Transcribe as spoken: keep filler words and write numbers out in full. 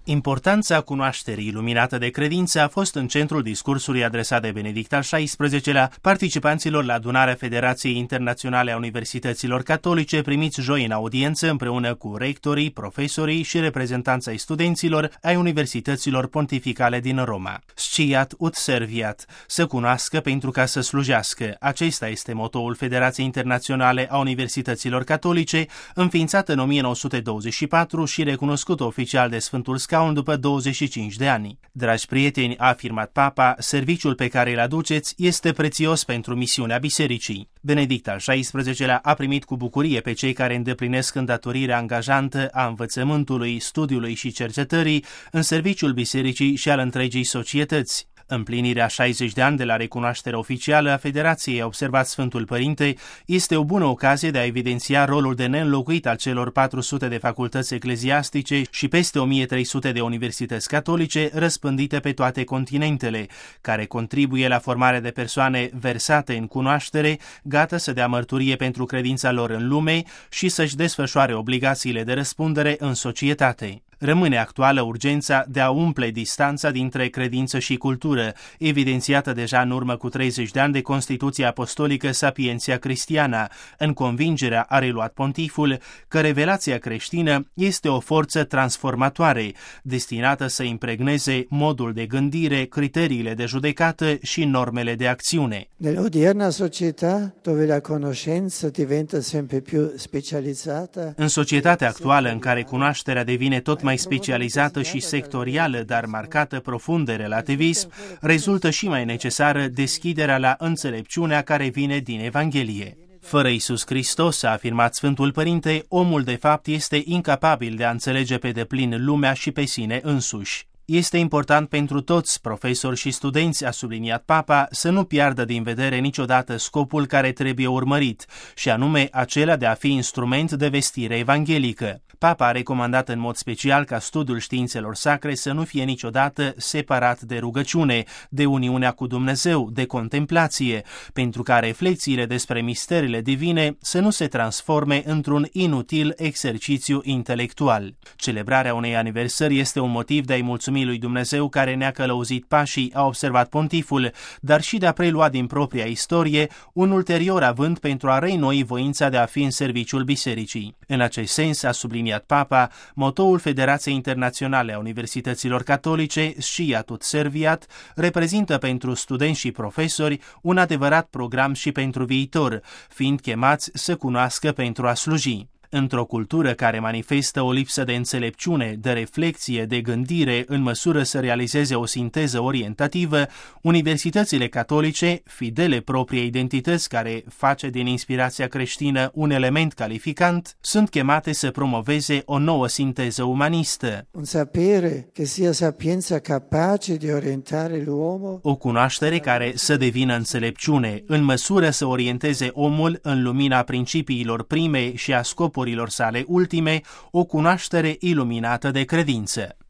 Importanța cunoașterii iluminată de credință a fost în centrul discursului adresat de Benedict al șaisprezecelea participanților la adunarea Federației Internaționale a Universităților Catolice, primiți joi în audiență împreună cu rectorii, profesorii și reprezentanța ai studenților ai universităților pontificale din Roma. Sciat ut serviat, să cunoască pentru ca să slujească. Acesta este motoul Federației Internaționale a Universităților Catolice, înființată în o mie nouă sute douăzeci și patru și recunoscută oficial de Sfântul Scaun după douăzeci și cinci de ani. Dragi prieteni, a afirmat Papa, serviciul pe care îl aduceți este prețios pentru misiunea bisericii. Benedict al șaisprezecelea a primit cu bucurie pe cei care îndeplinesc îndatorirea angajantă a învățământului, studiului și cercetării în serviciul bisericii și al întregii societăți. Împlinirea șaizeci de ani de la recunoașterea oficială a Federației, a observat Sfântul Părinte, este o bună ocazie de a evidenția rolul de neînlocuit al celor patru sute de facultăți ecleziastice și peste o mie trei sute de universități catolice răspândite pe toate continentele, care contribuie la formarea de persoane versate în cunoaștere, gata să dea mărturie pentru credința lor în lume și să-și desfășoare obligațiile de răspundere în societate. Rămâne actuală urgența de a umple distanța dintre credință și cultură, evidențiată deja în urmă cu treizeci de ani de Constituția Apostolică Sapientia Christiana, în convingerea, a reluat pontiful, că revelația creștină este o forță transformatoare, destinată să impregneze modul de gândire, criteriile de judecată și normele de acțiune. Nell'odierna società, dove la conoscenza diventa sempre più specializzata, în societatea actuală în care cunoașterea devine tot mai specializată și sectorială, dar marcată profund de relativism, rezultă și mai necesară deschiderea la înțelepciunea care vine din Evanghelie. Fără Iisus Hristos, a afirmat Sfântul Părinte, omul de fapt este incapabil de a înțelege pe deplin lumea și pe sine însuși. Este important pentru toți, profesori și studenți, a subliniat Papa, să nu piardă din vedere niciodată scopul care trebuie urmărit, și anume acela de a fi instrument de vestire evanghelică. Papa a recomandat în mod special ca studiul științelor sacre să nu fie niciodată separat de rugăciune, de uniunea cu Dumnezeu, de contemplație, pentru ca reflexiile despre misterile divine să nu se transforme într-un inutil exercițiu intelectual. Celebrarea unei aniversări este un motiv de a-i mulțumi lui Dumnezeu care ne-a călăuzit pașii, a observat pontiful, dar și de a prelua din propria istorie un ulterior avânt pentru a reînnoi voința de a fi în serviciul bisericii. În acest sens, a subliniat Papa, motoul Federației Internaționale a Universităților Catolice, Sciat ut serviat, reprezintă pentru studenți și profesori un adevărat program și pentru viitor, fiind chemați să cunoască pentru a sluji. Într-o cultură care manifestă o lipsă de înțelepciune, de reflexie, de gândire, în măsură să realizeze o sinteză orientativă, universitățile catolice, fidele propriei identități care face din inspirația creștină un element calificant, sunt chemate să promoveze o nouă sinteză umanistă. Un sapere che sia sapienza capace di orientare l'uomo, o cunoaștere care să devină înțelepciune, în măsură să orienteze omul în lumina principiilor prime și a scopurilor sale ultime, o cunoaștere iluminată de credință.